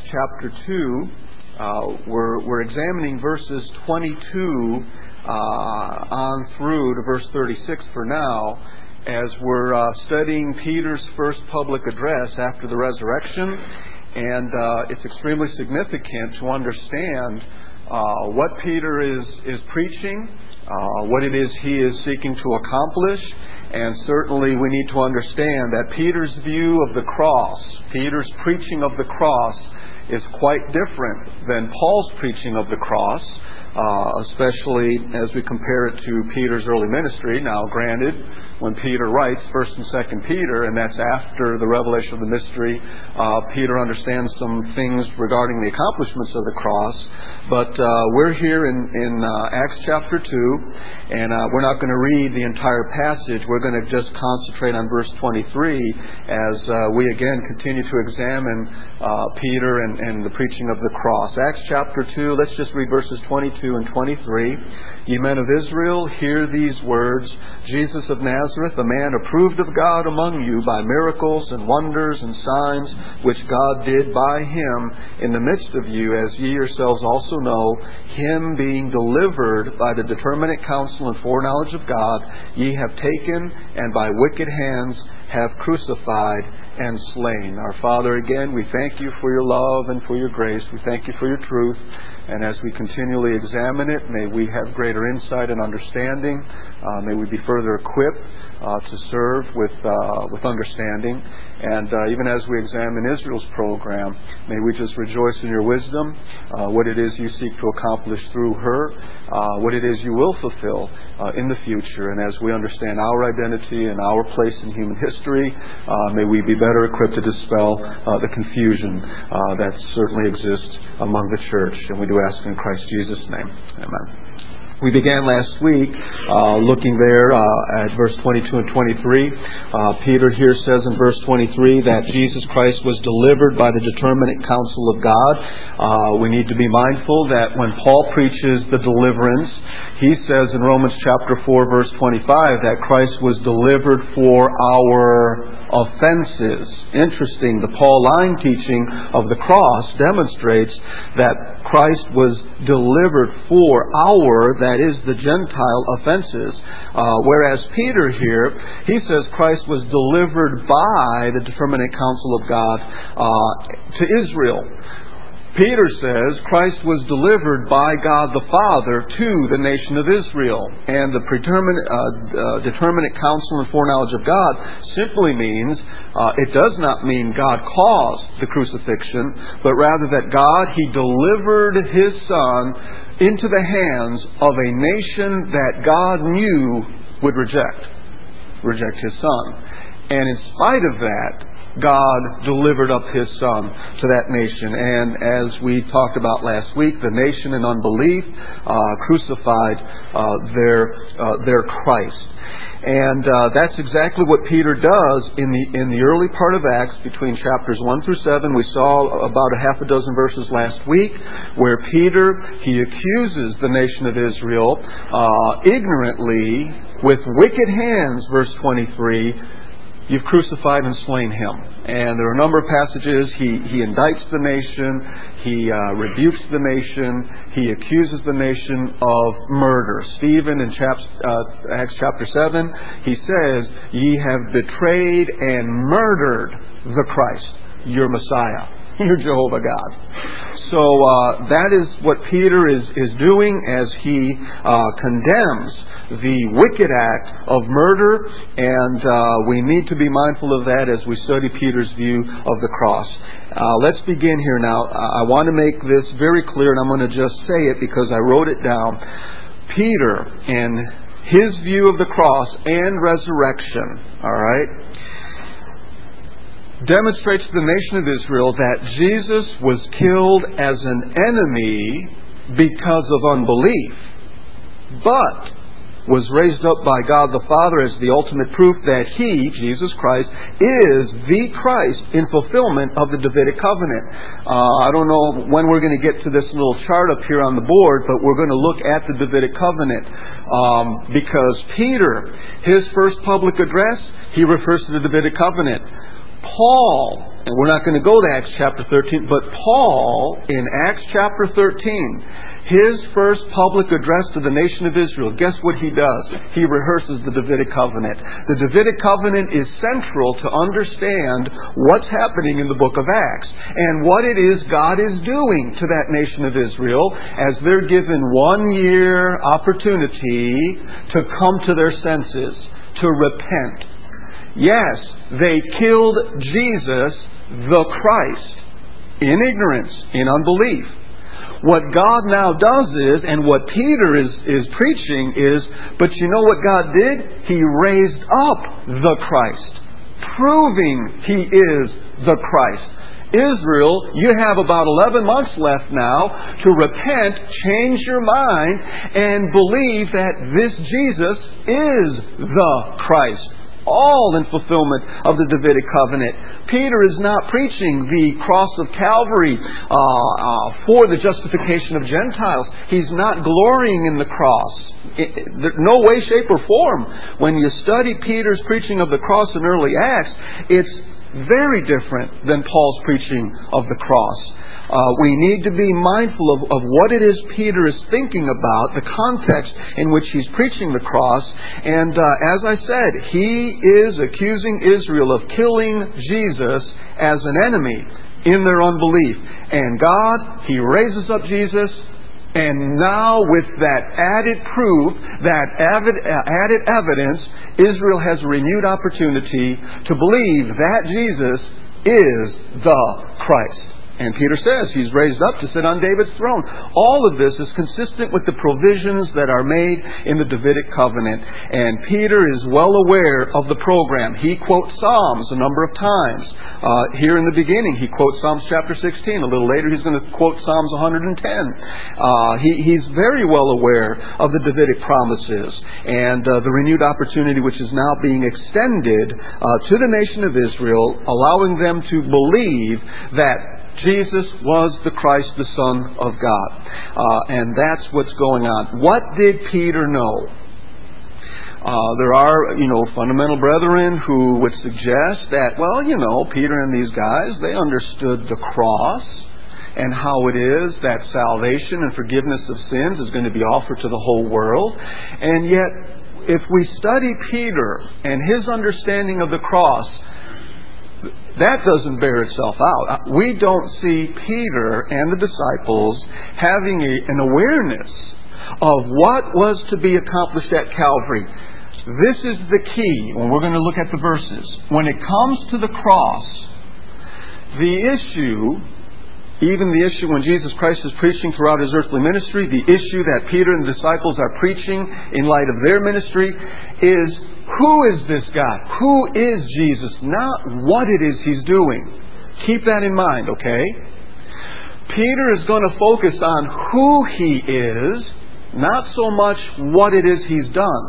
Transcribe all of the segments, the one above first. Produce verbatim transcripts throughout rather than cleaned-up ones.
chapter two. Uh, we're, we're examining verses twenty-two uh, on through to verse thirty-six for now, as we're uh, studying Peter's first public address after the resurrection. And uh, it's extremely significant to understand uh, what Peter is, is preaching, uh, what it is he is seeking to accomplish. And certainly we need to understand that Peter's view of the cross, Peter's preaching of the cross, is quite different than Paul's preaching of the cross, uh, especially as we compare it to Peter's early ministry. Now, granted, when Peter writes First and Second Peter, and that's after the revelation of the mystery, uh, Peter understands some things regarding the accomplishments of the cross. But uh, we're here in, in uh, Acts chapter two, and uh, we're not going to read the entire passage. We're going to just concentrate on verse twenty-three as uh, we again continue to examine uh, Peter and, and the preaching of the cross. Acts chapter two, let's just read verses twenty-two and twenty-three. Ye men of Israel, hear these words. Jesus of Nazareth, a man approved of God among you by miracles and wonders and signs, which God did by him in the midst of you, as ye yourselves also know, him being delivered by the determinate counsel and foreknowledge of God, ye have taken, and by wicked hands have crucified and slain. Our Father, again, we thank you for your love and for your grace. We thank you for your truth. And as we continually examine it, may we have greater insight and understanding. Uh, may we be further equipped uh, to serve with uh, with understanding. And uh, even as we examine Israel's program, may we just rejoice in your wisdom, uh, what it is you seek to accomplish through her, uh, what it is you will fulfill uh, in the future. And as we understand our identity and our place in human history, uh, may we be better equipped to dispel uh, the confusion uh, that certainly exists among the church. And we do ask in Christ Jesus' name. Amen. We began last week uh, looking there uh, at verse twenty-two and twenty-three. Uh, Peter here says in verse twenty-three that Jesus Christ was delivered by the determinate counsel of God. Uh, we need to be mindful that when Paul preaches the deliverance, he says in Romans chapter four, verse twenty-five, that Christ was delivered for our offenses. Interesting, the Pauline teaching of the cross demonstrates that Christ was delivered for our, that is, the Gentile offenses. Uh, whereas Peter here, he says Christ was delivered by the determinate counsel of God uh, to Israel. Peter says Christ was delivered by God the Father to the nation of Israel. And the predeterminate, uh, uh, determinate counsel and foreknowledge of God simply means, uh, it does not mean God caused the crucifixion, but rather that God, He delivered His Son into the hands of a nation that God knew would reject, reject His Son. And in spite of that, God delivered up His Son to that nation. And as we talked about last week, the nation in unbelief uh, crucified uh, their uh, their Christ. And uh, that's exactly what Peter does in the in the early part of Acts, between chapters one through seven. We saw about a half a dozen verses last week, where Peter, he accuses the nation of Israel uh, ignorantly with wicked hands, verse twenty-three. You've crucified and slain Him. And there are a number of passages. He, he indicts the nation. He uh, rebukes the nation. He accuses the nation of murder. Stephen in chap, uh, Acts chapter seven, he says, ye have betrayed and murdered the Christ, your Messiah, your Jehovah God. So uh, that is what Peter is, is doing as he uh, condemns the wicked act of murder, and uh, we need to be mindful of that as we study Peter's view of the cross. Uh, let's begin here now. I want to make this very clear, and I'm going to just say it because I wrote it down. Peter, in his view of the cross and resurrection, all right, demonstrates to the nation of Israel that Jesus was killed as an enemy because of unbelief, but was raised up by God the Father as the ultimate proof that He, Jesus Christ, is the Christ in fulfillment of the Davidic covenant. Uh, I don't know when we're going to get to this little chart up here on the board, but we're going to look at the Davidic covenant um, because Peter, his first public address, he refers to the Davidic covenant. Paul, And we're not going to go to Acts chapter thirteen, but Paul, in Acts chapter thirteen, his first public address to the nation of Israel, guess what he does? He rehearses the Davidic covenant. The Davidic covenant is central to understand what's happening in the book of Acts and what it is God is doing to that nation of Israel as they're given one year opportunity to come to their senses, to repent. Yes, they killed Jesus, the Christ, in ignorance, in unbelief. What God now does is, and what Peter is, is preaching is, but you know what God did? He raised up the Christ, proving He is the Christ. Israel, you have about eleven months left now to repent, change your mind, and believe that this Jesus is the Christ. All in fulfillment of the Davidic covenant. Peter is not preaching the cross of Calvary uh, uh, for the justification of Gentiles. He's not glorying in the cross. It, it, no way, shape, or form. When you study Peter's preaching of the cross in early Acts, it's very different than Paul's preaching of the cross. Uh, we need to be mindful of, of what it is Peter is thinking about, the context in which he's preaching the cross. And uh, as I said, he is accusing Israel of killing Jesus as an enemy in their unbelief. And God, He raises up Jesus, and now with that added proof, that added, added evidence, Israel has a renewed opportunity to believe that Jesus is the Christ. And Peter says He's raised up to sit on David's throne. All of this is consistent with the provisions that are made in the Davidic covenant. And Peter is well aware of the program. He quotes Psalms a number of times. Uh, here in the beginning, he quotes Psalms chapter sixteen. A little later, he's going to quote Psalms one hundred ten. Uh, he, he's very well aware of the Davidic promises and uh, the renewed opportunity which is now being extended uh, to the nation of Israel, allowing them to believe that Jesus was the Christ, the Son of God. Uh, and that's what's going on. What did Peter know? Uh, there are, you know, fundamental brethren who would suggest that, well, you know, Peter and these guys, they understood the cross and how it is that salvation and forgiveness of sins is going to be offered to the whole world. And yet, if we study Peter and his understanding of the cross, that doesn't bear itself out. We don't see Peter and the disciples having a, an awareness of what was to be accomplished at Calvary. This is the key when we're going to look at the verses. When it comes to the cross, the issue, even the issue when Jesus Christ is preaching throughout His earthly ministry, the issue that Peter and the disciples are preaching in light of their ministry is, who is this God? Who is Jesus? Not what it is He's doing. Keep that in mind, okay? Peter is going to focus on who He is, not so much what it is He's done.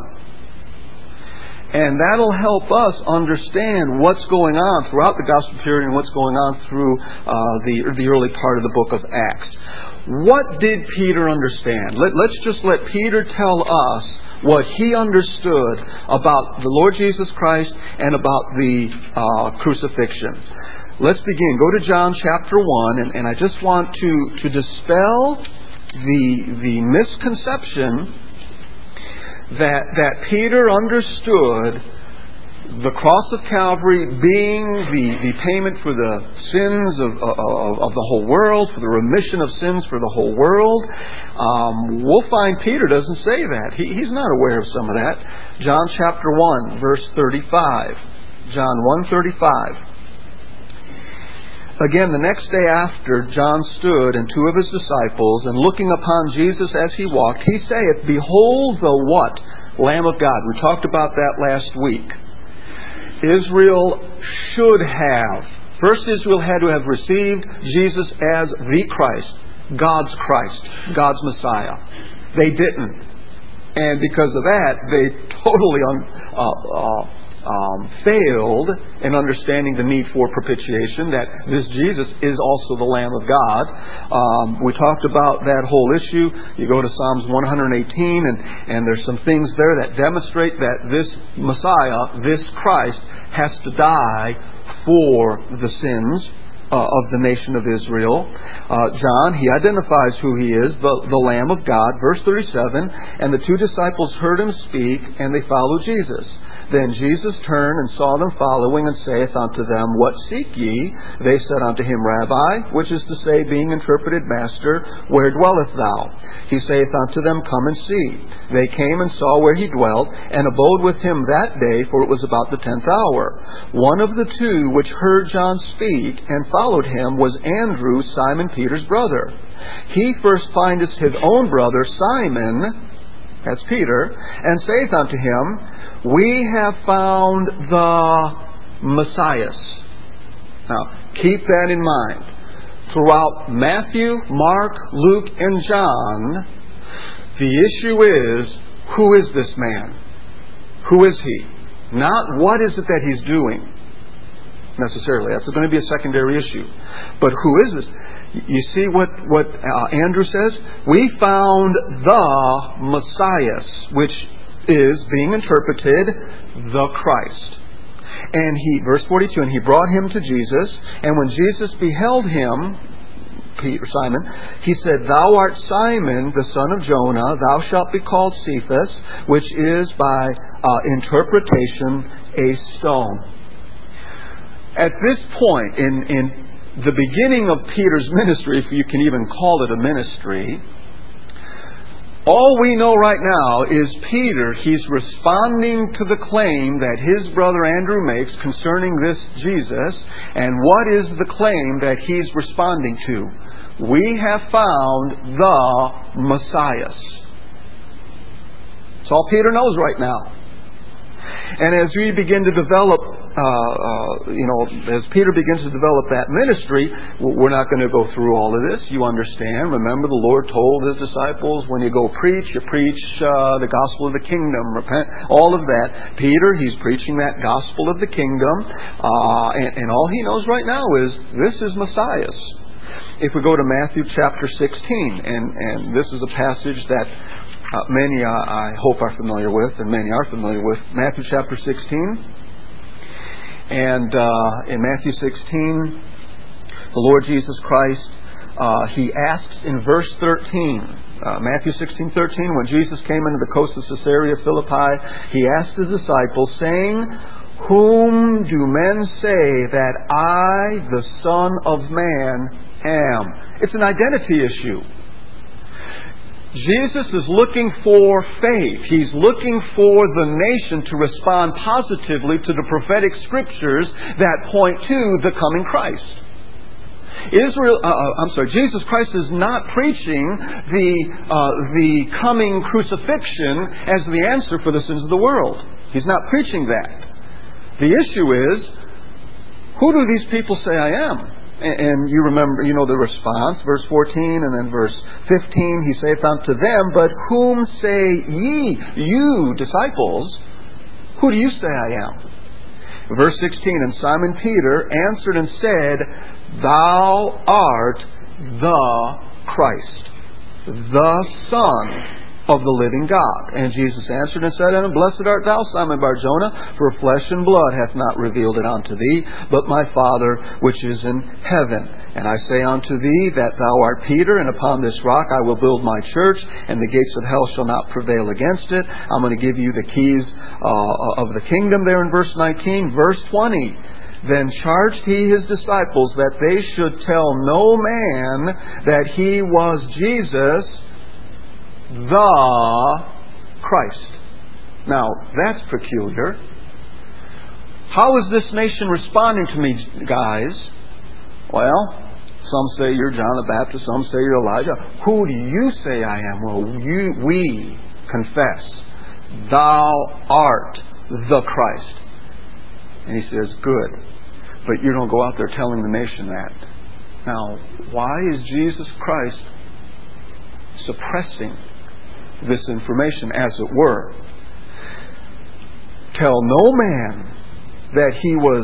And that'll help us understand what's going on throughout the gospel period and what's going on through uh, the, the early part of the book of Acts. What did Peter understand? Let, let's just let Peter tell us what he understood about the Lord Jesus Christ and about the uh, crucifixion. Let's begin. Go to John chapter one, and, and I just want to, to dispel the, the misconception that, that Peter understood the cross of Calvary being the, the payment for the sins of, of, of the whole world, for the remission of sins for the whole world. Um, we'll find Peter doesn't say that. He, he's not aware of some of that. John chapter one, verse thirty-five. John one thirty-five. Again, the next day after John stood and two of his disciples, and looking upon Jesus as he walked, he saith, Behold the what? Lamb of God. We talked about that last week. Israel should have, first Israel had to have received Jesus as the Christ, God's Christ, God's Messiah. They didn't. And because of that, they totally un, uh, uh, um, failed in understanding the need for propitiation, that this Jesus is also the Lamb of God. Um, we talked about that whole issue. You go to Psalms one eighteen, and, and there's some things there that demonstrate that this Messiah, this Christ, has to die for the sins uh, of the nation of Israel. Uh, John, he identifies who he is, the, the Lamb of God. Verse thirty-seven, and the two disciples heard him speak, and they followed Jesus. Then Jesus turned and saw them following, and saith unto them, What seek ye? They said unto him, Rabbi, which is to say, being interpreted, Master, where dwellest thou? He saith unto them, Come and see. They came and saw where he dwelt, and abode with him that day, for it was about the tenth hour. One of the two which heard John speak, and followed him, was Andrew, Simon Peter's brother. He first findeth his own brother Simon, that's Peter, and saith unto him, We have found the Messiah. Now, keep that in mind. Throughout Matthew, Mark, Luke, and John, the issue is, who is this man? Who is he? Not what is it that he's doing, necessarily. That's going to be a secondary issue. But who is this? You see what, what uh, Andrew says? We found the Messiah, which is being interpreted the Christ. And he, verse forty-two, and he brought him to Jesus, and when Jesus beheld him, Peter, Simon, he said, Thou art Simon, the son of Jonah, thou shalt be called Cephas, which is by uh, interpretation a stone. At this point in, in the beginning of Peter's ministry, if you can even call it a ministry, all we know right now is Peter, he's responding to the claim that his brother Andrew makes concerning this Jesus. And what is the claim that he's responding to? We have found the Messiah. That's all Peter knows right now. And as we begin to develop Uh, uh, you know, as Peter begins to develop that ministry, we're not going to go through all of this. You understand. Remember, the Lord told His disciples, when you go preach, you preach uh, the gospel of the kingdom. Repent, all of that. Peter, he's preaching that gospel of the kingdom. Uh, and, and all he knows right now is, this is Messiah. If we go to Matthew chapter sixteen, and, and this is a passage that uh, many uh, I hope are familiar with, and many are familiar with. Matthew chapter sixteen. And uh, in Matthew sixteen, the Lord Jesus Christ, uh, He asks in verse thirteen, uh, Matthew sixteen thirteen, when Jesus came into the coast of Caesarea Philippi, He asked His disciples, saying, Whom do men say that I, the Son of Man, am? It's an identity issue. Jesus is looking for faith. He's looking for the nation to respond positively to the prophetic scriptures that point to the coming Christ. Israel, uh, I'm sorry, Jesus Christ is not preaching the uh, the coming crucifixion as the answer for the sins of the world. He's not preaching that. The issue is, who do these people say I am? And you remember, you know the response, verse fourteen, and then verse fifteen, He saith unto them, But whom say ye, you disciples, who do you say I am? Verse sixteen, And Simon Peter answered and said, Thou art the Christ, the Son of the living God. And Jesus answered and said unto him, Blessed art thou, Simon Bar-Jonah, for flesh and blood hath not revealed it unto thee, but my Father which is in heaven. And I say unto thee that thou art Peter, and upon this rock I will build my church, and the gates of hell shall not prevail against it. I'm going to give you the keys uh, of the kingdom there in verse nineteen. Verse twenty. Then charged he his disciples that they should tell no man that he was Jesus, the Christ. Now, that's peculiar. How is this nation responding to me, guys? Well, some say you're John the Baptist, some say you're Elijah. Who do you say I am? Well, you, we confess, Thou art the Christ. And he says, good. But you don't go out there telling the nation that. Now, why is Jesus Christ suppressing this information, as it were? Tell no man that he was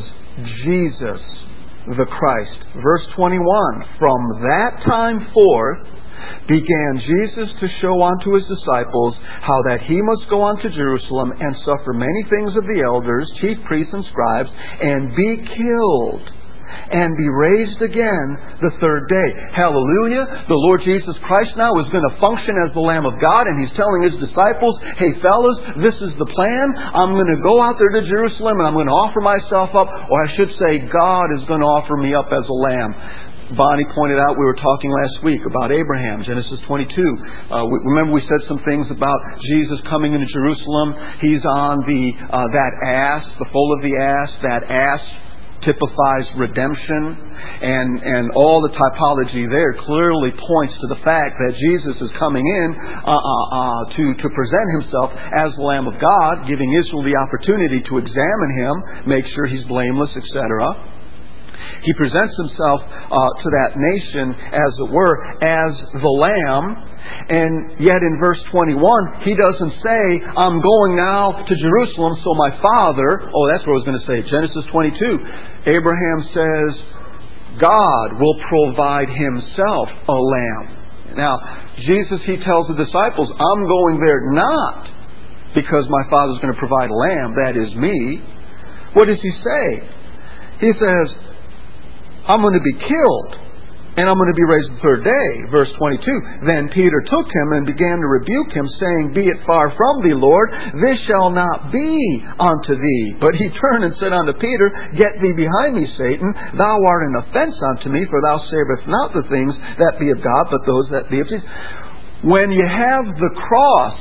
Jesus the Christ. Verse twenty-one, From that time forth began Jesus to show unto His disciples how that He must go unto Jerusalem and suffer many things of the elders, chief priests, and scribes, and be killed, and be raised again the third day. Hallelujah! The Lord Jesus Christ now is going to function as the Lamb of God, and He's telling His disciples, hey fellas, this is the plan. I'm going to go out there to Jerusalem, and I'm going to offer myself up, or I should say, God is going to offer me up as a lamb. Bonnie pointed out, we were talking last week about Abraham, Genesis twenty-two. Uh, we, remember we said some things about Jesus coming into Jerusalem. He's on the uh, that ass, the foal of the ass. That ass typifies redemption, and and all the typology there clearly points to the fact that Jesus is coming in uh, uh, uh, to to present Himself as the Lamb of God, giving Israel the opportunity to examine Him, make sure He's blameless, et cetera. He presents Himself uh, to that nation, as it were, as the Lamb. And yet in verse twenty-one, He doesn't say, I'm going now to Jerusalem so my Father... Oh, that's what I was going to say. Genesis twenty-two. Abraham says, God will provide Himself a lamb. Now, Jesus, He tells the disciples, I'm going there not because my Father's going to provide a lamb. That is me. What does He say? He says, I'm going to be killed, and I'm going to be raised the third day. Verse twenty-two. Then Peter took Him and began to rebuke Him, saying, Be it far from thee, Lord, this shall not be unto thee. But He turned and said unto Peter, Get thee behind me, Satan. Thou art an offense unto me, for thou savest not the things that be of God, but those that be of thee. When you have the cross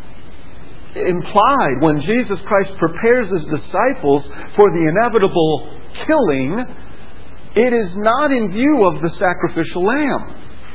implied, when Jesus Christ prepares His disciples for the inevitable killing, it is not in view of the sacrificial lamb.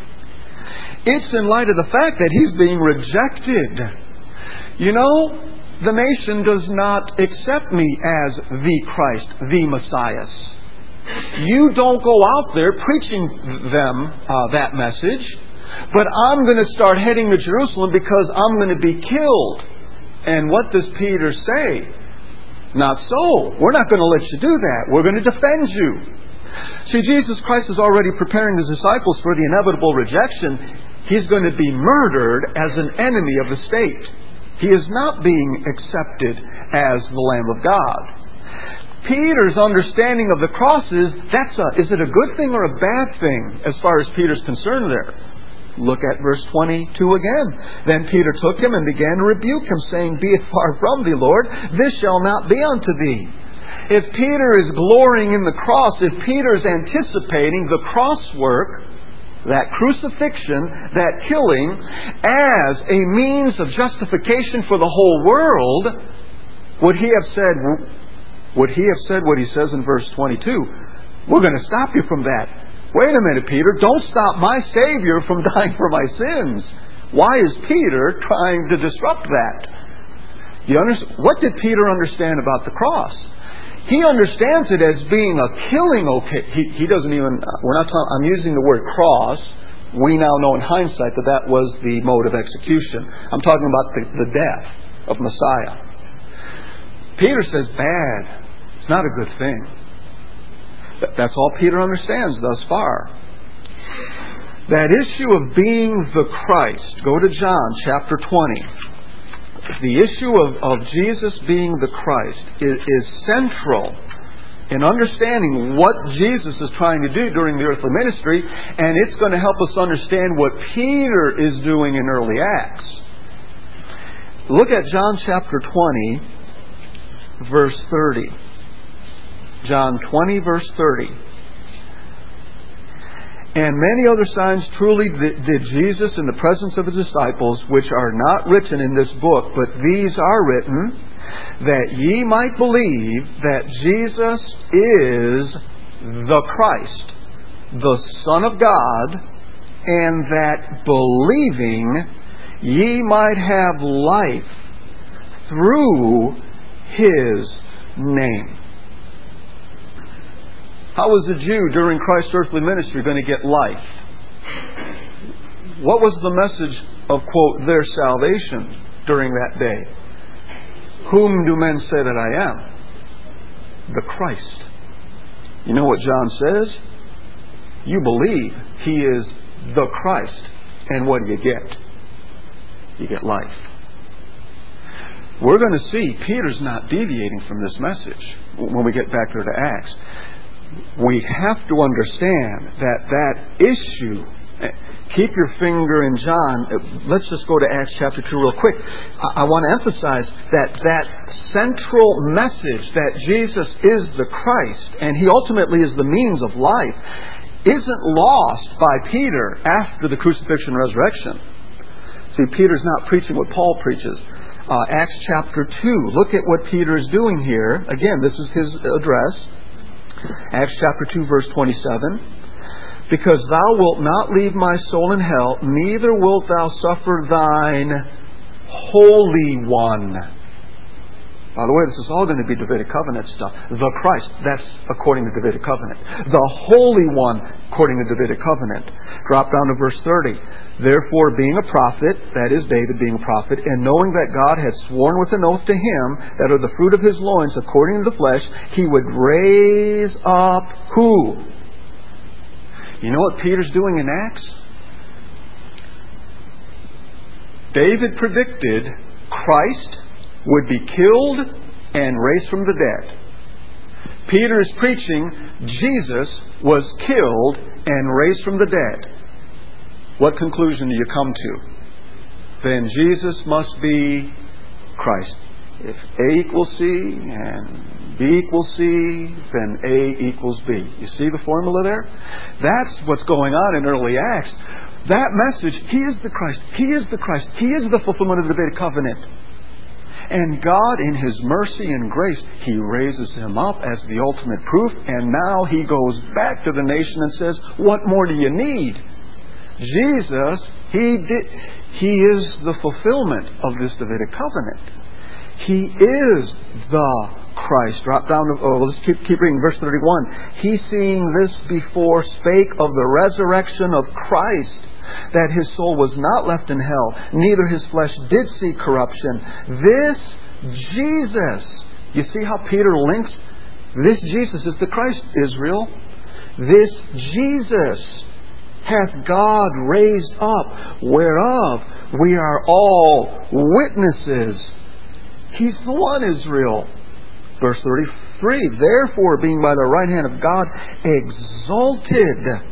It's in light of the fact that He's being rejected. You know, the nation does not accept me as the Christ, the Messiah. You don't go out there preaching them uh, that message, but I'm going to start heading to Jerusalem because I'm going to be killed. And what does Peter say? Not so. We're not going to let you do that. We're going to defend you. See, Jesus Christ is already preparing His disciples for the inevitable rejection. He's going to be murdered as an enemy of the state. He is not being accepted as the Lamb of God. Peter's understanding of the cross is, that's a, is it a good thing or a bad thing as far as Peter's concerned there? Look at verse twenty-two again. Then Peter took Him and began to rebuke Him, saying, Be it far from thee, Lord, this shall not be unto thee. If Peter is glorying in the cross, if Peter is anticipating the cross work, that crucifixion, that killing, as a means of justification for the whole world, would he have said, would he have said what he says in verse twenty-two? We're going to stop you from that. Wait a minute, Peter. Don't stop my Savior from dying for my sins. Why is Peter trying to disrupt that? You understand? What did Peter understand about the cross? He understands it as being a killing occasion. He, he doesn't even, we're not talking, I'm using the word cross. We now know in hindsight that that was the mode of execution. I'm talking about the, the death of Messiah. Peter says, bad. It's not a good thing. That's all Peter understands thus far. That issue of being the Christ. Go to John chapter twenty. The issue of, of Jesus being the Christ is, is central in understanding what Jesus is trying to do during the earthly ministry, and it's going to help us understand what Peter is doing in early Acts. Look at John chapter twenty, verse thirty. John twenty, verse thirty. And many other signs truly did Jesus in the presence of His disciples, which are not written in this book, but these are written, that ye might believe that Jesus is the Christ, the Son of God, and that believing ye might have life through His name. How was a Jew during Christ's earthly ministry going to get life? What was the message of, quote, their salvation during that day? Whom do men say that I am? The Christ. You know what John says? You believe He is the Christ. And what do you get? You get life. We're going to see Peter's not deviating from this message when we get back there to Acts. We have to understand that that issue, keep your finger in John. Let's just go to Acts chapter two real quick. I want to emphasize that that central message that Jesus is the Christ and He ultimately is the means of life isn't lost by Peter after the crucifixion and resurrection. See, Peter's not preaching what Paul preaches. Uh, Acts chapter two. Look at what Peter is doing here. Again, this is his address. Acts chapter two, verse twenty-seven. Because thou wilt not leave my soul in hell, neither wilt thou suffer thine Holy One. By the way, this is all going to be Davidic covenant stuff. The Christ, that's according to Davidic covenant. The Holy One, according to Davidic covenant. Drop down to verse thirty. Therefore, being a prophet, that is David being a prophet, and knowing that God had sworn with an oath to him that of the fruit of his loins, according to the flesh, He would raise up who? You know what Peter's doing in Acts? David predicted Christ would be killed and raised from the dead. Peter is preaching Jesus was killed and raised from the dead. What conclusion do you come to? Then Jesus must be Christ. If A equals C and B equals C, then A equals B. You see the formula there? That's what's going on in early Acts. That message, He is the Christ. He is the Christ. He is the fulfillment of the Davidic covenant. And God, in His mercy and grace, He raises Him up as the ultimate proof. And now He goes back to the nation and says, what more do you need? Jesus, He did, He is the fulfillment of this Davidic covenant. He is the Christ. Drop down to, oh, let's keep, keep reading verse thirty-one. He, seeing this before, spake of the resurrection of Christ, that His soul was not left in hell, neither His flesh did see corruption. This Jesus, you see how Peter links? This Jesus is the Christ, Israel. This Jesus hath God raised up, whereof we are all witnesses. He's the one, Israel. Verse thirty-three. Therefore, being by the right hand of God exalted.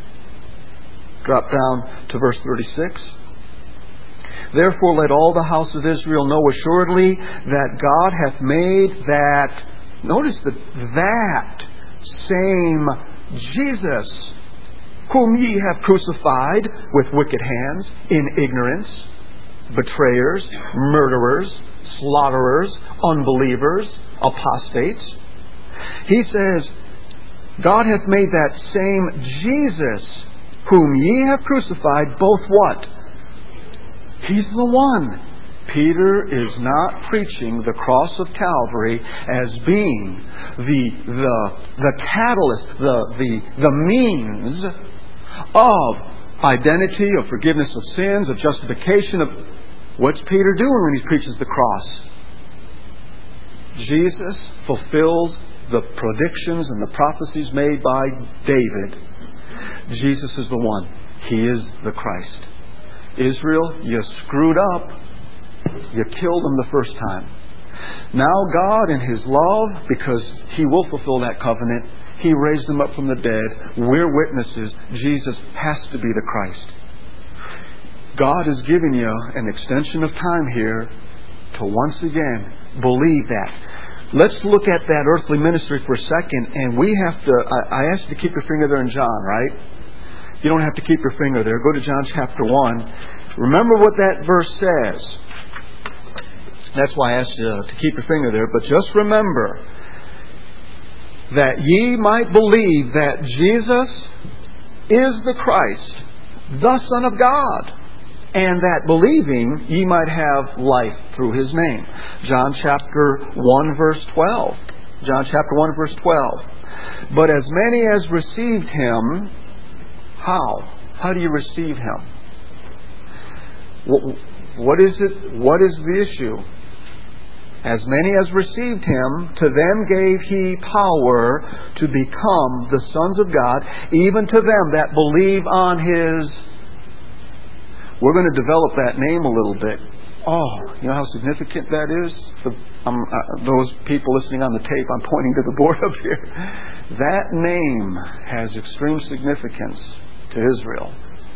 Drop down to verse thirty-six. Therefore, let all the house of Israel know assuredly that God hath made that, notice that, that same Jesus, whom ye have crucified with wicked hands, in ignorance, betrayers, murderers, slaughterers, unbelievers, apostates. He says, God hath made that same Jesus, whom ye have crucified, both what? He's the one. Peter is not preaching the cross of Calvary as being the the the catalyst, the the the means of identity, of forgiveness of sins, of justification. Of what's Peter doing when he preaches the cross? Jesus fulfills the predictions and the prophecies made by David. Jesus is the one. He is the Christ. Israel, you screwed up. You killed them the first time. Now God, in His love, because He will fulfill that covenant, He raised them up from the dead. We're witnesses. Jesus has to be the Christ. God has given you an extension of time here to once again believe that. Let's look at that earthly ministry for a second, and we have to, I, I asked you to keep your finger there in John, right? You don't have to keep your finger there. Go to John chapter one. Remember what that verse says. That's why I asked you to keep your finger there. But just remember that ye might believe that Jesus is the Christ, the Son of God, and that believing ye might have life through His name. John chapter one verse twelve. John chapter one verse twelve. But as many as received Him, how? How do you receive Him? What, what is it? What is the issue? As many as received Him, to them gave He power to become the sons of God, even to them that believe on His. We're going to develop that name a little bit. Oh, you know how significant that is? The, um, uh, those people listening on the tape, I'm pointing to the board up here. That name has extreme significance to Israel.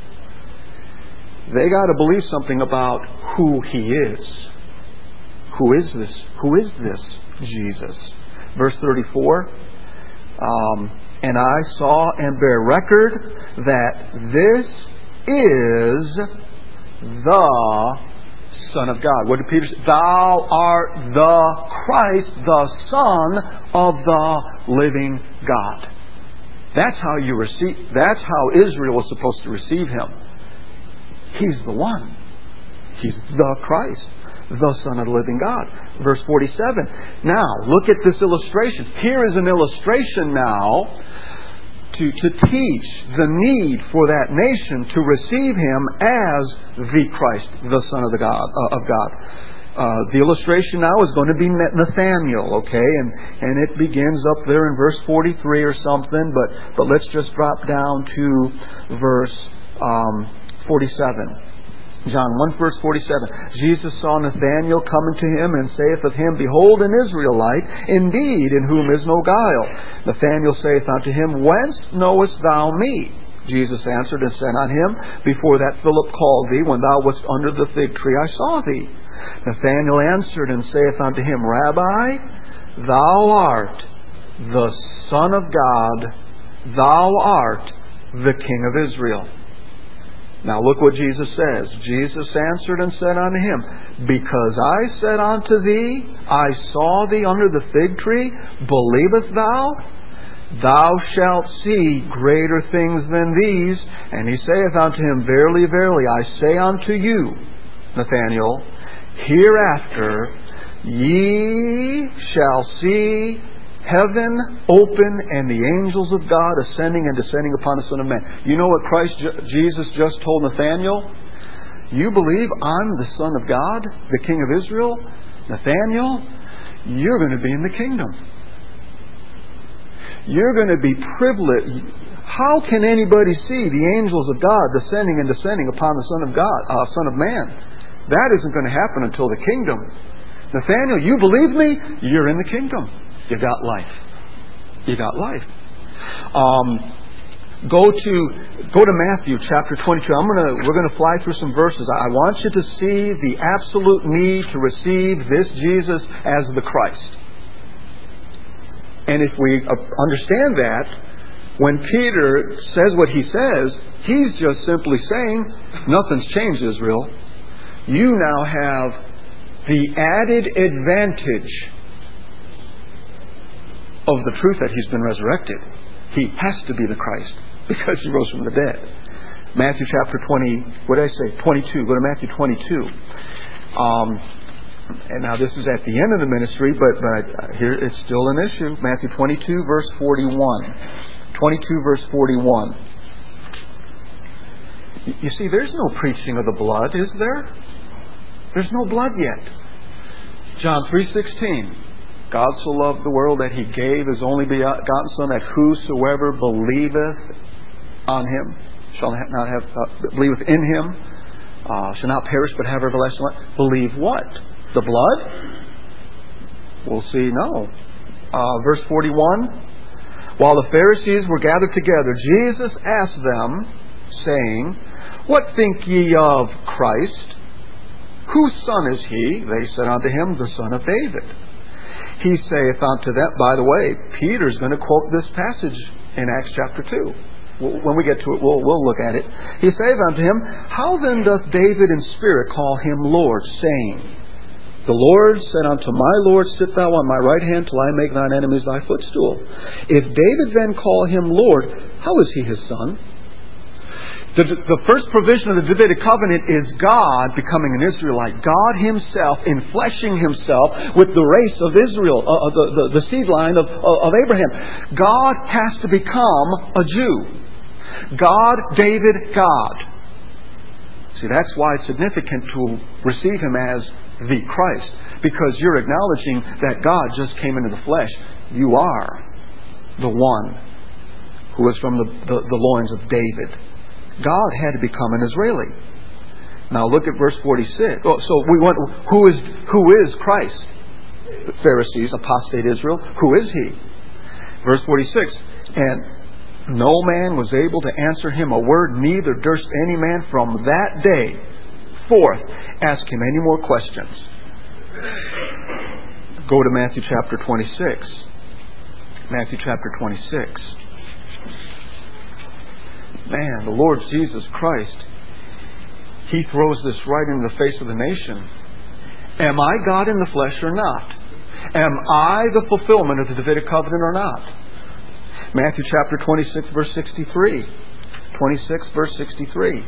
They got to believe something about who He is. Who is this? Who is this Jesus? Verse thirty-four. Um, and I saw and bear record that this is the Son of God. What did Peter say? Thou art the Christ, the Son of the living God. That's how you receive. That's how Israel was supposed to receive Him. He's the one. He's the Christ, the Son of the living God. Verse forty-seven. Now, look at this illustration. Here is an illustration now to, to teach the need for that nation to receive Him as the Christ, the Son of the God uh, of God. Uh, the illustration now is going to be Nathaniel, okay, and and it begins up there in verse forty-three or something. But but let's just drop down to verse um, forty-seven. John one verse forty-seven. Jesus saw Nathanael coming to him and saith of him, Behold, an Israelite, indeed, in whom is no guile. Nathanael saith unto him, Whence knowest thou me? Jesus answered and said unto him, Before that Philip called thee, when thou wast under the fig tree, I saw thee. Nathanael answered and saith unto him, Rabbi, thou art the Son of God, thou art the King of Israel. Now look what Jesus says. Jesus answered and said unto him, Because I said unto thee, I saw thee under the fig tree, believest thou? Thou shalt see greater things than these. And he saith unto him, Verily, verily, I say unto you, Nathanael, hereafter ye shall see heaven open and the angels of God ascending and descending upon the Son of Man. You know what Christ Jesus just told Nathanael? You believe I'm the Son of God, the King of Israel? Nathanael, you're going to be in the kingdom. You're going to be privileged. How can anybody see the angels of God descending and descending upon the Son of God, uh, Son of Man? That isn't going to happen until the kingdom. Nathanael, you believe me? You're in the kingdom. You got life. You got life. Um, go to go to Matthew chapter twenty-two. I'm gonna we're gonna fly through some verses. I want you to see the absolute need to receive this Jesus as the Christ. And if we understand that, when Peter says what he says, he's just simply saying, nothing's changed, Israel. You now have the added advantage of the truth that He's been resurrected. He has to be the Christ because He rose from the dead. Matthew chapter twenty, what did I say? twenty-two. Go to Matthew twenty-two. Um, and now this is at the end of the ministry, but, but here it's still an issue. Matthew twenty-two, verse forty-one. twenty-two, verse forty-one. You see, there's no preaching of the blood, is there? There's no blood yet. John three sixteen. God so loved the world that He gave His only begotten Son, that whosoever believeth on Him shall not have uh, believeth in Him uh, shall not perish but have everlasting life. Believe what? The blood? We'll see. No. Uh, verse forty-one. While the Pharisees were gathered together, Jesus asked them, saying, What think ye of Christ? Whose son is He? They said unto Him, The Son of David. He saith unto them, by the way, Peter's going to quote this passage in Acts chapter two. When we get to it, we'll, we'll look at it. He saith unto him, How then doth David in spirit call Him Lord, saying, The Lord said unto my Lord, Sit thou on my right hand till I make thine enemies thy footstool. If David then call Him Lord, how is He His son? The, the first provision of the Davidic covenant is God becoming an Israelite. God Himself infleshing Himself with the race of Israel, uh, the, the, the seed line of, of Abraham. God has to become a Jew. God, David, God. See, that's why it's significant to receive Him as the Christ. Because you're acknowledging that God just came into the flesh. You are the one who is from the, the, the loins of David. God had to become an Israeli. Now look at verse forty-six. Oh, so we went, who is who is Christ? Pharisees, apostate Israel. Who is He? Verse forty-six. And no man was able to answer him a word, neither durst any man from that day forth ask him any more questions. Go to Matthew chapter twenty-six. Matthew chapter twenty-six. Man, the Lord Jesus Christ, He throws this right in the face of the nation. Am I God in the flesh or not? Am I the fulfillment of the Davidic covenant or not? Matthew chapter twenty-six, verse sixty-three. twenty-six, verse sixty-three.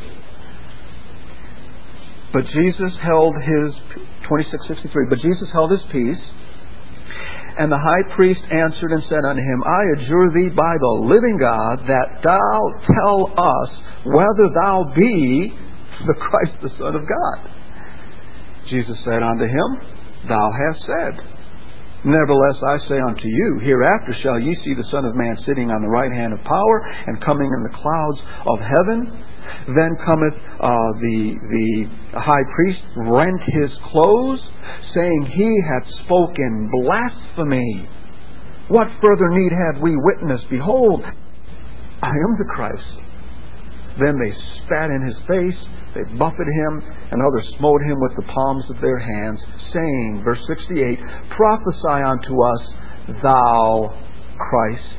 But Jesus held his... twenty-six, sixty-three. But Jesus held His peace, and the high priest answered and said unto Him, I adjure Thee by the living God, that Thou tell us whether Thou be the Christ, the Son of God. Jesus said unto him, Thou hast said. Nevertheless, I say unto you, hereafter shall ye see the Son of Man sitting on the right hand of power, and coming in the clouds of heaven. Then cometh uh, the the high priest, rent his clothes, saying, He hath spoken blasphemy. What further need have we witness? Behold, I am the Christ. Then they spat in His face, they buffeted Him, and others smote Him with the palms of their hands, saying, verse sixty-eight, Prophesy unto us, Thou Christ.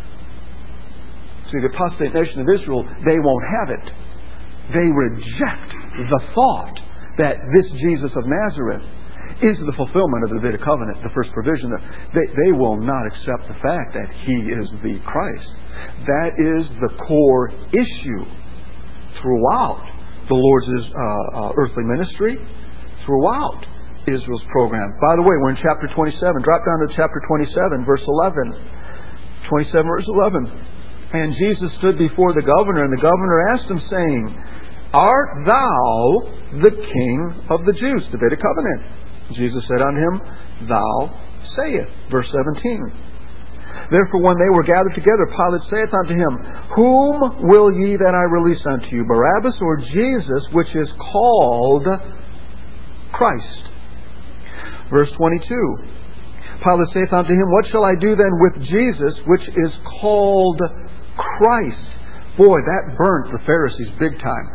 See, the apostate nation of Israel, they won't have it. They reject the thought that this Jesus of Nazareth is the fulfillment of the Davidic covenant, the first provision. They, they will not accept the fact that He is the Christ. That is the core issue throughout the Lord's uh, uh, earthly ministry, throughout Israel's program. By the way, we're in chapter twenty-seven. Drop down to chapter twenty-seven, verse eleven. twenty-seven, verse eleven. And Jesus stood before the governor, and the governor asked him, saying, Art thou the King of the Jews? The Davidic covenant. Jesus said unto him, Thou sayest. Verse seventeen. Therefore, when they were gathered together, Pilate saith unto him, Whom will ye that I release unto you, Barabbas or Jesus, which is called Christ? Verse twenty-two. Pilate saith unto him, What shall I do then with Jesus, which is called Christ? Boy, that burnt the Pharisees big time.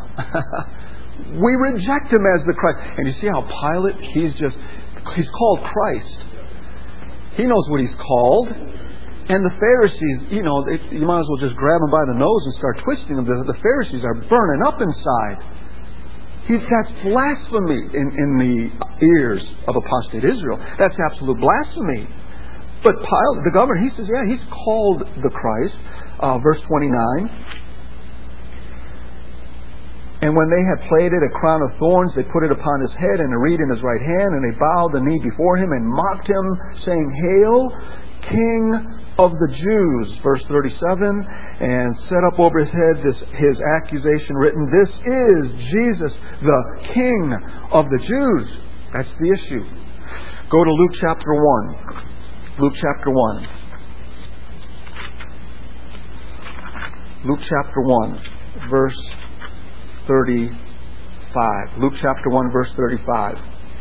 We reject Him as the Christ. And you see how Pilate, he's just, he's called Christ. He knows what He's called. And the Pharisees, you know, they, you might as well just grab Him by the nose and start twisting Him. The, the Pharisees are burning up inside. He, that's blasphemy in, in the ears of apostate Israel. That's absolute blasphemy. But Pilate, the governor, he says, yeah, He's called the Christ. Uh, verse twenty-nine. And when they had plaited a crown of thorns, they put it upon His head and a reed in His right hand, and they bowed the knee before Him and mocked Him, saying, Hail, King of the Jews. Verse thirty-seven. And set up over His head this, His accusation written, This is Jesus, the King of the Jews. That's the issue. Go to Luke chapter one. Luke chapter one. Luke chapter one, verse thirty-five. Luke chapter one, verse thirty-five.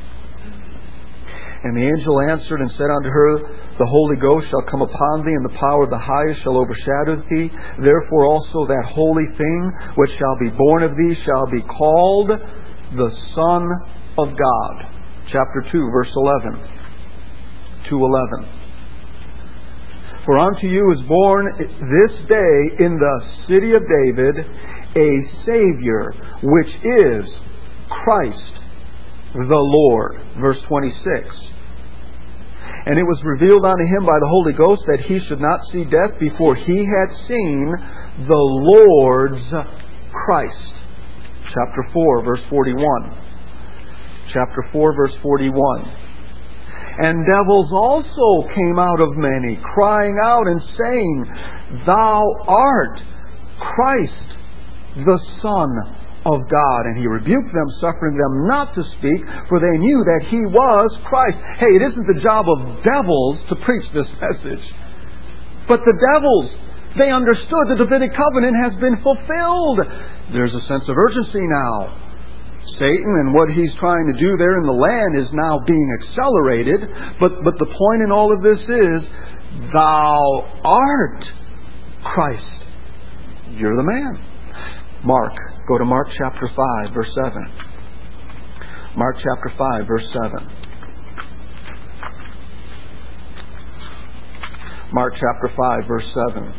And the angel answered and said unto her, The Holy Ghost shall come upon thee, and the power of the highest shall overshadow thee. Therefore also that holy thing which shall be born of thee shall be called the Son of God. Chapter two, verse eleven. two eleven. For unto you is born this day in the city of David a Savior, which is Christ the Lord. Verse twenty-six. And it was revealed unto him by the Holy Ghost that he should not see death before he had seen the Lord's Christ. Chapter four, verse forty-one. Chapter four, verse forty-one. And devils also came out of many, crying out and saying, Thou art Christ, the Son of God. And He rebuked them, suffering them not to speak, for they knew that He was Christ. Hey, it isn't the job of devils to preach this message. But the devils, they understood the Davidic covenant has been fulfilled. There's a sense of urgency now. Satan and what he's trying to do there in the land is now being accelerated. But, but the point in all of this is, thou art Christ. You're the man. Mark. Go to Mark chapter five, verse seven. Mark chapter five, verse seven. Mark chapter five, verse seven.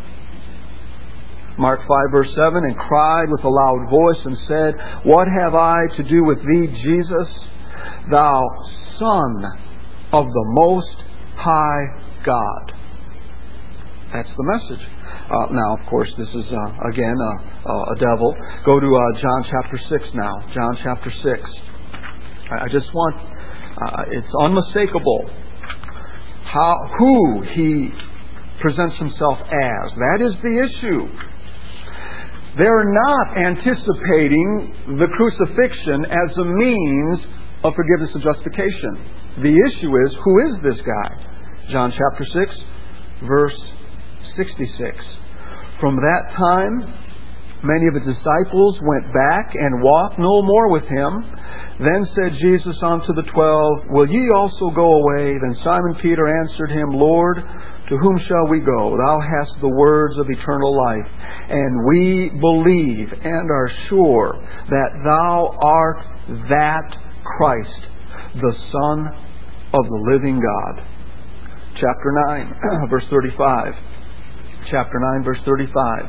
Mark five, verse seven, and cried with a loud voice and said, What have I to do with thee, Jesus, thou Son of the Most High God? That's the message. Uh, now, of course, this is, uh, again, uh, a devil. Go to uh, John chapter six now. John chapter six. I just want, uh, it's unmistakable how who he presents himself as. That is the issue. They're not anticipating the crucifixion as a means of forgiveness and justification. The issue is, who is this guy? John chapter six, verse sixty-six. From that time, many of his disciples went back and walked no more with him. Then said Jesus unto the twelve, Will ye also go away? Then Simon Peter answered him, Lord, to whom shall we go? Thou hast the words of eternal life, and we believe and are sure that thou art that Christ, the Son of the living God. Chapter nine, verse thirty-five. Chapter nine, verse thirty-five.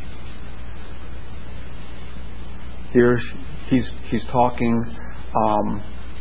Here he's he's talking. Um,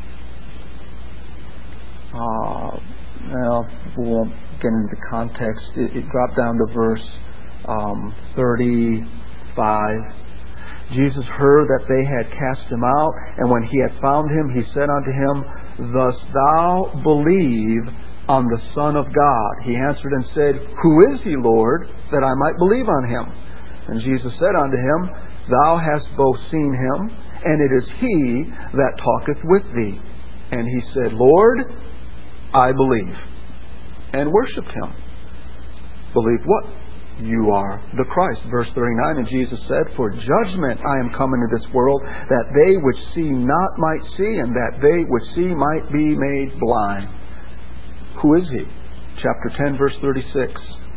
uh, well, we won't get into the context. It, it dropped down to verse um, thirty-five. Jesus heard that they had cast him out, and when he had found him, he said unto him, Dost thou believe on the Son of God? He answered and said, Who is he, Lord, that I might believe on him? And Jesus said unto him, Thou hast both seen him, and it is he that talketh with thee. And he said, Lord, I believe, and worshipped him. Believe what? You are the Christ. Verse thirty-nine, and Jesus said, For judgment I am come into this world, that they which see not might see, and that they which see might be made blind. Who is he? Chapter ten, verse thirty-six.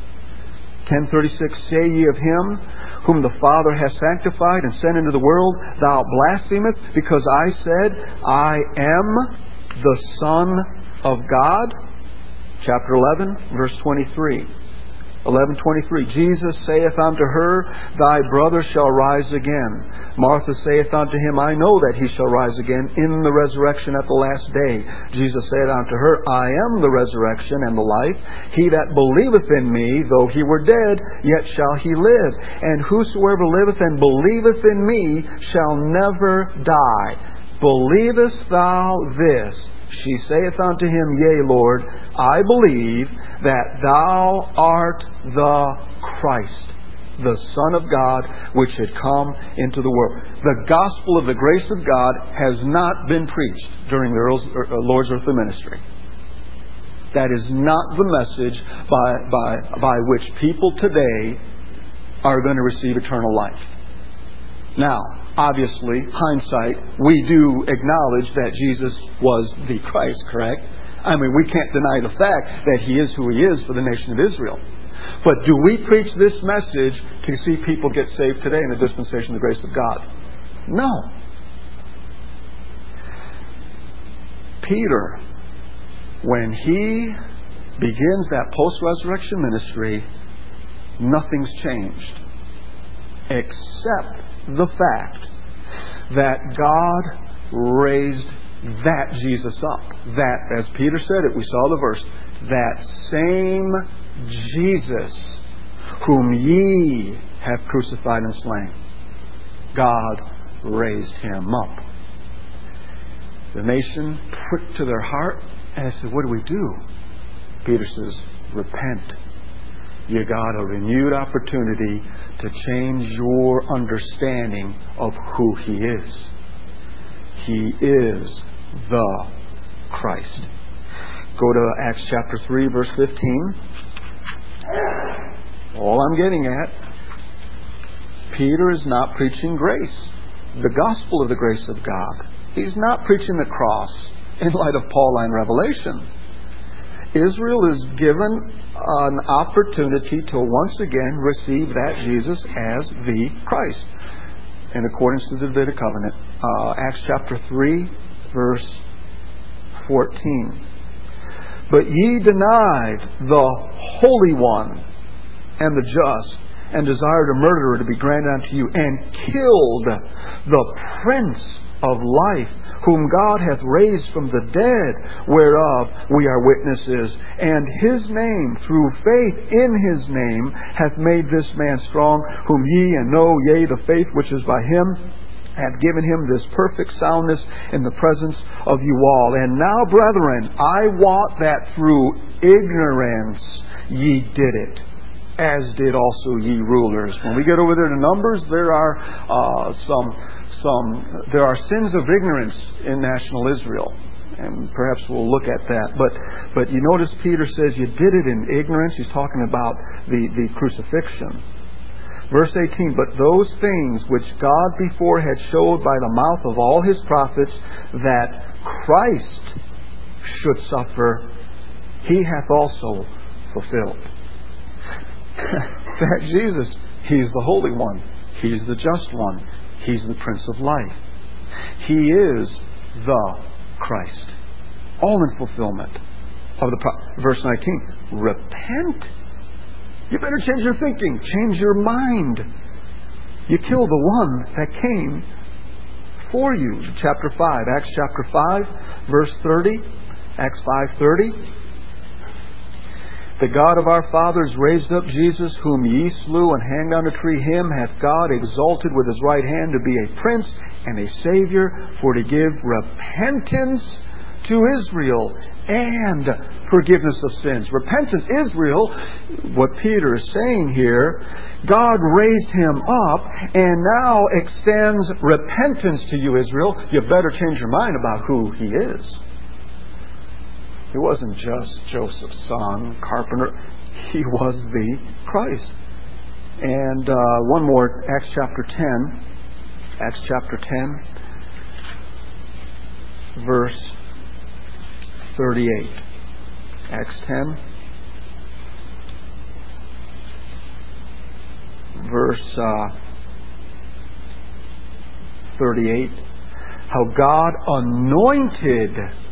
ten thirty-six, Say ye of him whom the Father hath sanctified and sent into the world, Thou blasphemest, because I said, I am the Son of God? Chapter eleven, verse twenty-three. eleven twenty-three. Jesus saith unto her, Thy brother shall rise again. Martha saith unto him, I know that he shall rise again in the resurrection at the last day. Jesus said unto her, I am the resurrection and the life. He that believeth in me, though he were dead, yet shall he live. And whosoever liveth and believeth in me shall never die. Believest thou this? She saith unto him, Yea, Lord, I believe that thou art the Christ, the Son of God, which had come into the world. The gospel of the grace of God has not been preached during the Lord's earthly ministry. That is not the message by, by, by which people today are going to receive eternal life. Now, obviously, hindsight, we do acknowledge that Jesus was the Christ, correct? I mean, we can't deny the fact that He is who He is for the nation of Israel. But do we preach this message to see people get saved today in the dispensation of the grace of God? No. Peter, when he begins that post-resurrection ministry, nothing's changed except the fact that God raised that Jesus up. That, as Peter said it, we saw the verse, that same Jesus whom ye have crucified and slain, God raised him up. The nation pricked to their heart and said, what do we do? Peter says, repent. You got a renewed opportunity to change your understanding of who He is. He is the Christ. Go to Acts chapter three, verse fifteen. All I'm getting at, Peter is not preaching grace. the gospel of the grace of God. He's not preaching the cross in light of Pauline revelation. Israel is given an opportunity to once again receive that Jesus as the Christ in accordance to the Davidic covenant. Uh, Acts chapter three, verse fourteen. But ye denied the Holy One and the just, and desired a murderer to be granted unto you, and killed the Prince of life, whom God hath raised from the dead, whereof we are witnesses. And His name, through faith in His name, hath made this man strong, whom ye and know, yea, the faith which is by Him hath given him this perfect soundness in the presence of you all. And now, brethren, I wot that through ignorance ye did it, as did also ye rulers. When we get over there to Numbers, there are uh, some some there are sins of ignorance in national Israel, and perhaps we'll look at that. But but you notice Peter says you did it in ignorance. He's talking about the the crucifixion. Verse eighteen, but those things which God before had showed by the mouth of all His prophets, that Christ should suffer, He hath also fulfilled. That Jesus, He's the Holy One. He's the Just One. He's the Prince of Life. He is the Christ. All in fulfillment of the pro- verse nineteen. Repent. You better change your thinking. Change your mind. You kill the one that came for you. Chapter five. Acts chapter five, verse thirty. Acts five thirty. The God of our fathers raised up Jesus, whom ye slew and hanged on a tree. Him hath God exalted with His right hand to be a prince and a Savior, for to give repentance to Israel and forgiveness of sins. Repentance, Israel, what Peter is saying here, God raised Him up and now extends repentance to you, Israel. You better change your mind about who He is. He wasn't just Joseph's son, carpenter. He was the Christ. And uh, one more, Acts chapter ten. Acts chapter ten, verse thirty-eight. Acts ten, verse uh, thirty-eight. How God anointed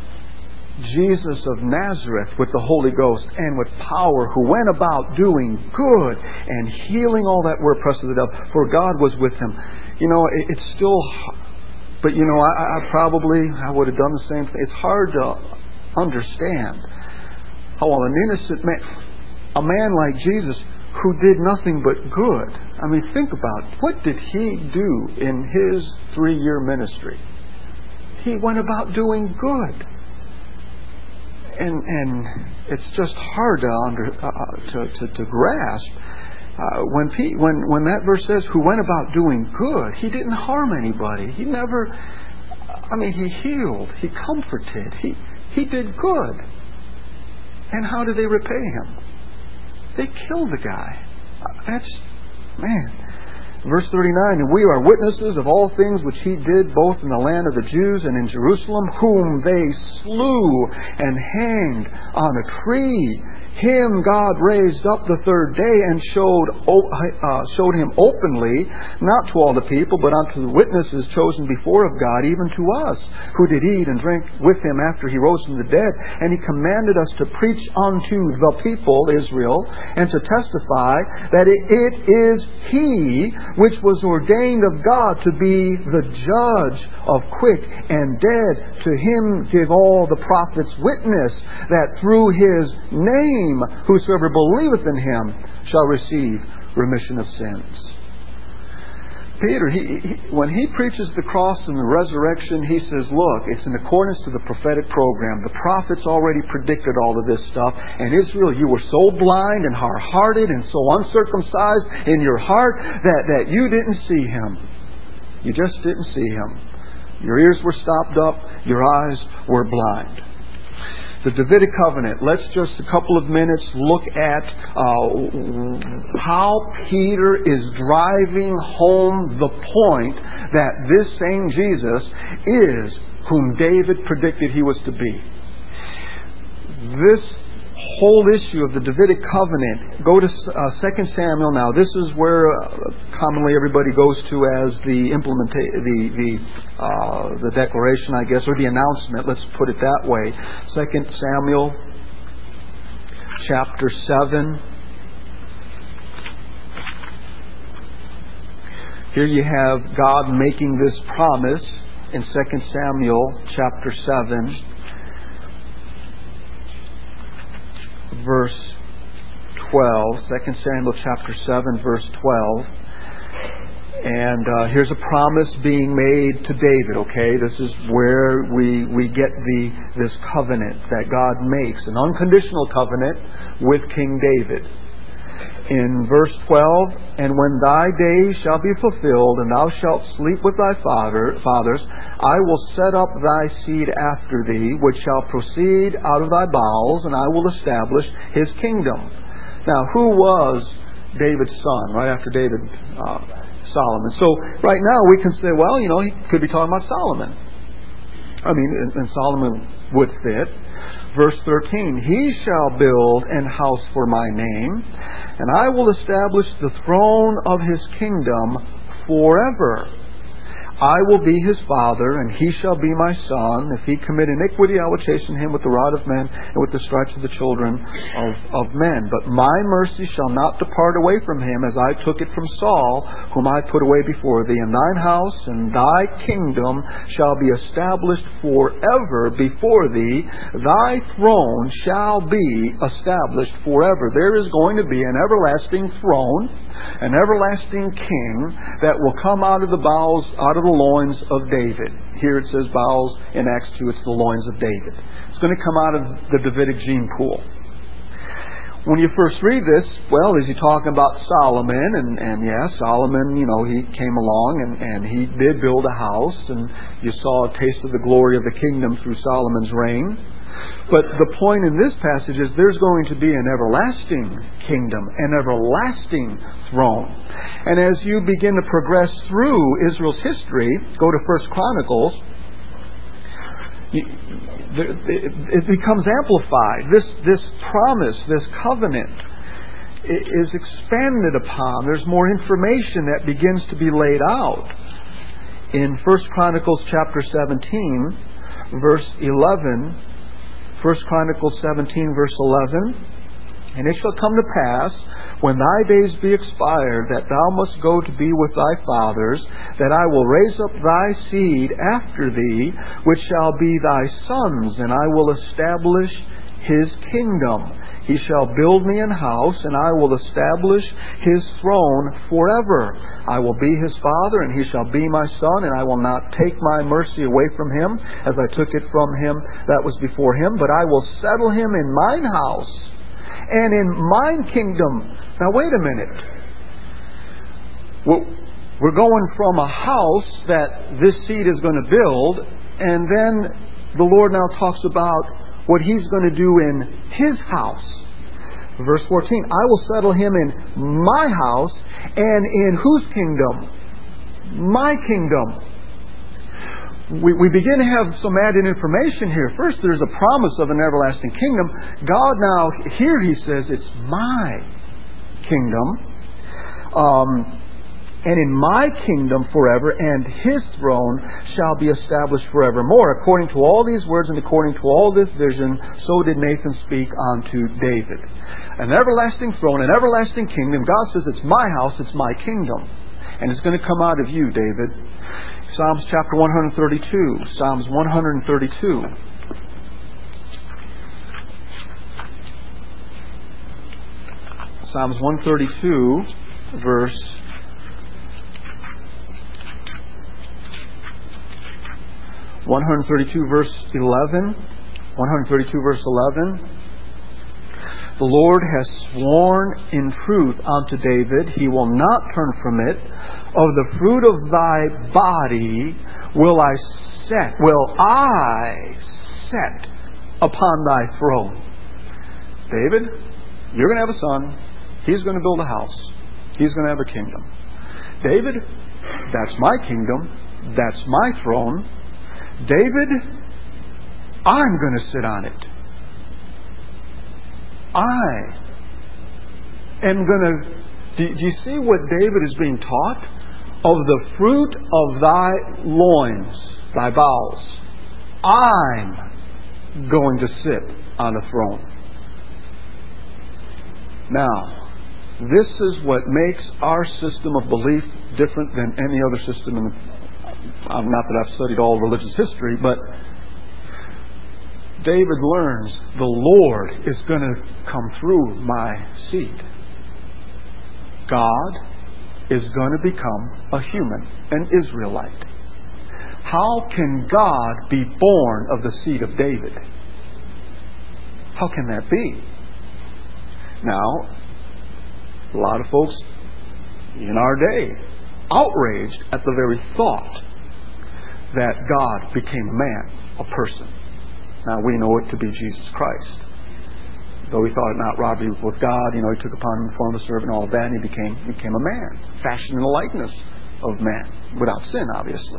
Jesus of Nazareth with the Holy Ghost and with power, who went about doing good and healing all that were oppressed of the devil, for God was with him. You know, it, it's still, but you know, I, I probably, I would have done the same thing. It's hard to understand how an innocent man, a man like Jesus, who did nothing but good. I mean, think about it. What did He do in His three-year ministry? He went about doing good. And and it's just hard to under uh, to, to to grasp uh, when P, when when that verse says, "Who went about doing good." He didn't harm anybody. He never. I mean, He healed. He comforted. He he did good. And how did they repay Him? They killed the guy. That's man. Verse thirty-nine, and we are witnesses of all things which He did both in the land of the Jews and in Jerusalem, whom they slew and hanged on a tree. Him God raised up the third day and showed uh, showed Him openly, not to all the people, but unto the witnesses chosen before of God, even to us, who did eat and drink with Him after He rose from the dead. And He commanded us to preach unto the people, Israel, and to testify that it, it is He which was ordained of God to be the judge of quick and dead. To Him give all the prophets witness that through His name whosoever believeth in Him shall receive remission of sins. Peter, he, he, when he preaches the cross and the resurrection, he says, look, it's in accordance to the prophetic program. The prophets already predicted all of this stuff. And Israel, you were so blind and hard-hearted and so uncircumcised in your heart that, that you didn't see Him. You just didn't see Him. Your ears were stopped up. Your eyes were blind. The Davidic covenant. Let's just a couple of minutes look at uh, how Peter is driving home the point that this same Jesus is whom David predicted he was to be. This whole issue of the Davidic covenant, go to uh, Second Samuel now. This is where uh, commonly everybody goes to as the implementa- the the uh, the declaration, I guess, or the announcement. Let's put it that way. Second Samuel, chapter seven. Here you have God making this promise in Second Samuel, chapter seven. Verse twelve, Second Samuel chapter seven, verse twelve. And uh, here's a promise being made to David, okay? This is where we we get the this covenant that God makes, an unconditional covenant with King David. In verse twelve, and when thy days shall be fulfilled, and thou shalt sleep with thy father, fathers, I will set up thy seed after thee, which shall proceed out of thy bowels, and I will establish his kingdom. Now, who was David's son, right after David? Uh, Solomon. So, right now we can say, well, you know, he could be talking about Solomon. I mean, and, and Solomon would fit. Verse thirteen, he shall build an house for my name, and I will establish the throne of his kingdom forever. I will be his father, and he shall be my son. If he commit iniquity, I will chasten him with the rod of men and with the stripes of the children of, of men. But my mercy shall not depart away from him, as I took it from Saul, whom I put away before thee. And thine house and thy kingdom shall be established forever before thee. Thy throne shall be established forever. There is going to be an everlasting throne, an everlasting king that will come out of the bowels, out of the loins of David. Here it says bowels, in Acts two it's the loins of David. It's going to come out of the Davidic gene pool. When you first read this, well, is he talking about Solomon? And, and yes, Solomon, you know, he came along and, and he did build a house, and you saw a taste of the glory of the kingdom through Solomon's reign. But the point in this passage is there's going to be an everlasting kingdom, an everlasting throne. And as you begin to progress through Israel's history, go to First Chronicles, it becomes amplified. This, this promise, this covenant is expanded upon. There's more information that begins to be laid out. In First Chronicles chapter seventeen, verse eleven, First Chronicles seventeen, verse eleven, and it shall come to pass, when thy days be expired, that thou must go to be with thy fathers, that I will raise up thy seed after thee, which shall be thy sons, and I will establish his kingdom. He shall build me an house, and I will establish his throne forever. I will be his father, and he shall be my son, and I will not take my mercy away from him, as I took it from him that was before him, but I will settle him in mine house, and in mine kingdom. Now wait a minute. We're going from a house that this seed is going to build, and then the Lord now talks about what he's going to do in his house. Verse fourteen, I will settle him in my house, and in whose kingdom? My kingdom. We, we begin to have some added information here. First, there's a promise of an everlasting kingdom. God now, here he says, it's my kingdom. Um, and in my kingdom forever, and his throne shall be established forevermore. According to all these words and according to all this vision, so did Nathan speak unto David. An everlasting throne, an everlasting kingdom. God says, it's my house, it's my kingdom. And it's going to come out of you, David. Psalms chapter one thirty-two. Psalms one thirty-two. Psalms one thirty-two, verse one thirty-two, verse eleven. one thirty-two, verse eleven. The Lord has sworn in truth unto David, he will not turn from it. Of the fruit of thy body will I set, will I set upon thy throne. David, you're going to have a son. He's going to build a house. He's going to have a kingdom. David, that's my kingdom. That's my throne. David, I'm going to sit on it. I am going to... Do, do you see what David is being taught? Of the fruit of thy loins, thy bowels, I'm going to sit on a throne. Now, this is what makes our system of belief different than any other system in the, not that I've studied all religious history, but David learns the Lord is going to come through my seed. God is going to become a human, an Israelite. How can God be born of the seed of David? How can that be? Now, a lot of folks in our day outraged at the very thought that God became a man, a person. Now we know it to be Jesus Christ. Though he thought it not robbery with God, you know, he took upon him the form of a servant and all of that, and he became, became a man, fashioned in the likeness of man, without sin, obviously.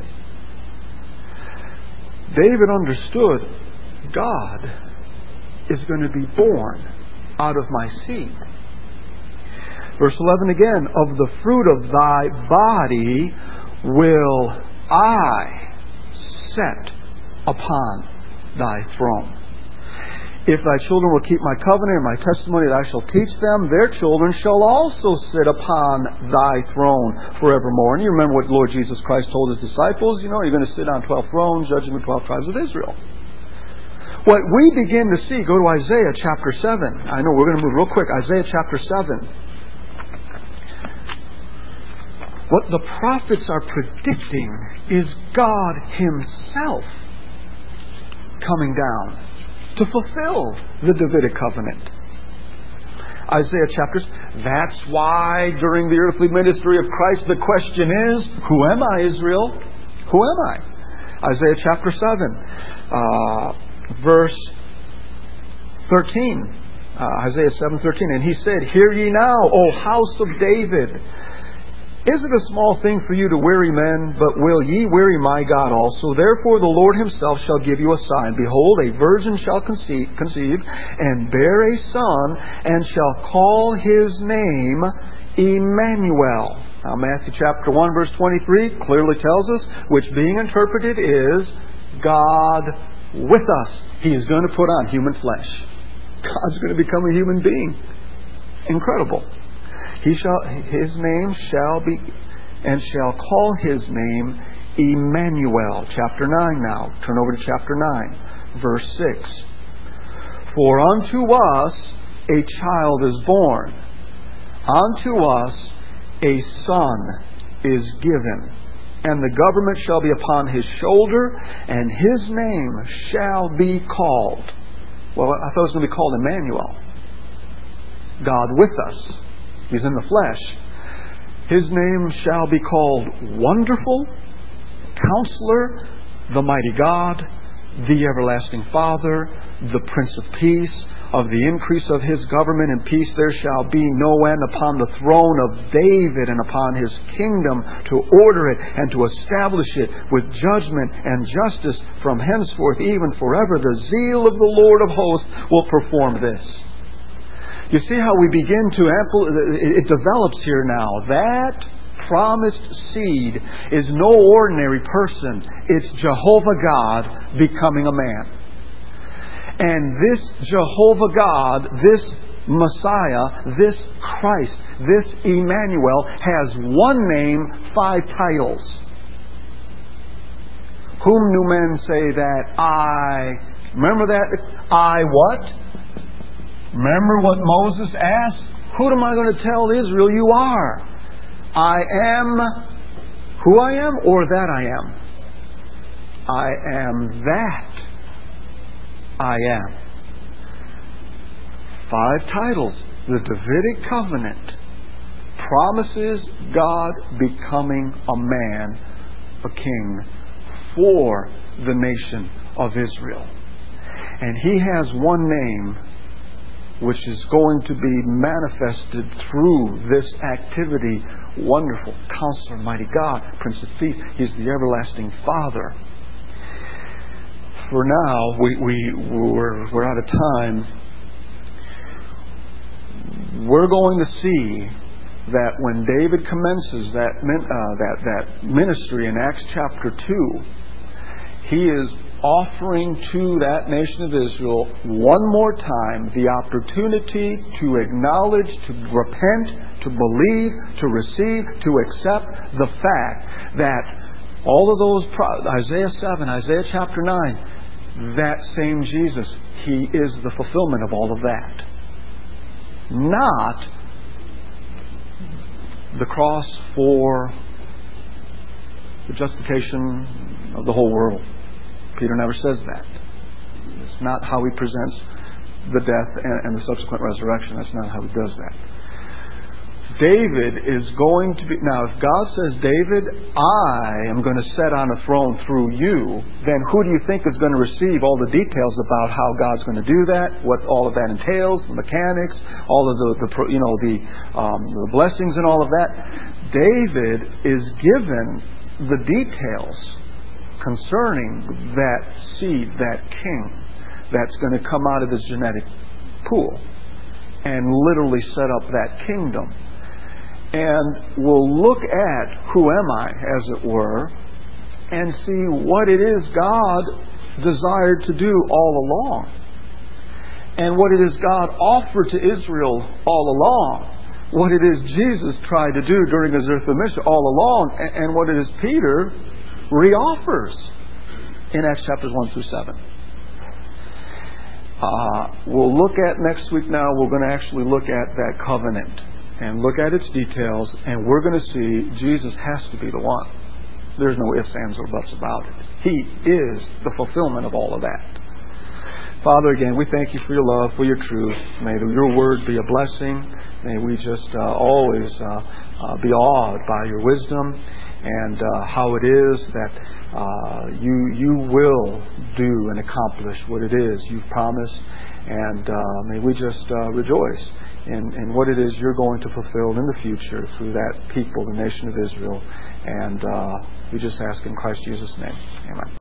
David understood God is going to be born out of my seed. Verse eleven again, of the fruit of thy body will I set upon thy throne. If thy children will keep my covenant and my testimony that I shall teach them, their children shall also sit upon thy throne forevermore. And you remember what Lord Jesus Christ told his disciples, you know, you're going to sit on twelve thrones, judging the twelve tribes of Israel. What we begin to see, go to Isaiah chapter seven. I know we're going to move real quick. Isaiah chapter seven. What the prophets are predicting is God Himself coming down to fulfill the Davidic covenant. Isaiah chapters. That's why during the earthly ministry of Christ the question is, who am I, Israel? Who am I? Isaiah chapter seven, uh, verse thirteen. Uh, Isaiah seven thirteen. And he said, hear ye now, O house of David. Is it a small thing for you to weary men, but will ye weary my God also? Therefore the Lord Himself shall give you a sign. Behold, a virgin shall conceive, conceive and bear a son, and shall call his name Emmanuel. Now Matthew chapter one verse twenty-three clearly tells us, which being interpreted is God with us. He is going to put on human flesh. God's going to become a human being. Incredible. He shall, his name shall be, and shall call his name Emmanuel. Chapter nine now. Turn over to chapter nine, verse six. For unto us a child is born, unto us a son is given, and the government shall be upon his shoulder, and his name shall be called. Well, I thought it was going to be called Emmanuel. God with us. He's in the flesh. His name shall be called Wonderful, Counselor, the Mighty God, the Everlasting Father, the Prince of Peace. Of the increase of His government and peace there shall be no end upon the throne of David and upon His kingdom, to order it and to establish it with judgment and justice from henceforth even forever. The zeal of the Lord of hosts will perform this. You see how we begin to ample, it develops here now. That promised seed is no ordinary person. It's Jehovah God becoming a man. And this Jehovah God, this Messiah, this Christ, this Emmanuel has one name, five titles. Whom do men say that I... Remember that? I what? Remember what Moses asked? Who am I going to tell Israel you are? I am who I am, or that I am? I am that I am. Five titles. The Davidic covenant promises God becoming a man, a king, for the nation of Israel. And He has one name which is going to be manifested through this activity. Wonderful Counselor, Mighty God, Prince of Peace. He's the everlasting Father. For now, we, we, we're, we're out of time. We're going to see that when David commences that, uh, that, that ministry in Acts chapter two, he is offering to that nation of Israel one more time the opportunity to acknowledge, to repent, to believe, to receive, to accept the fact that all of those, Isaiah seven, Isaiah chapter nine, that same Jesus, He is the fulfillment of all of that. Not the cross for the justification of the whole world. Peter never says that. It's not how he presents the death and the subsequent resurrection. That's not how he does that. David is going to be... Now, if God says, David, I am going to sit on a throne through you, then who do you think is going to receive all the details about how God's going to do that, what all of that entails, the mechanics, all of the, the you know, the, um, the blessings and all of that? David is given the details concerning that seed, that king, that's going to come out of his genetic pool and literally set up that kingdom. And we'll look at who am I, as it were, and see what it is God desired to do all along. And what it is God offered to Israel all along. What it is Jesus tried to do during His earthly mission all along. And what it is Peter reoffers in Acts chapters one through seven. Uh, we'll look at next week now, we're going to actually look at that covenant and look at its details, and we're going to see Jesus has to be the one. There's no ifs, ands, or buts about it. He is the fulfillment of all of that. Father, again, we thank You for Your love, for Your truth. May Your word be a blessing. May we just uh, always uh, uh, be awed by Your wisdom and uh, how it is that uh, you you will do and accomplish what it is You've promised. And uh, may we just uh, rejoice in, in what it is You're going to fulfill in the future through that people, the nation of Israel. And uh, we just ask in Christ Jesus' name. Amen.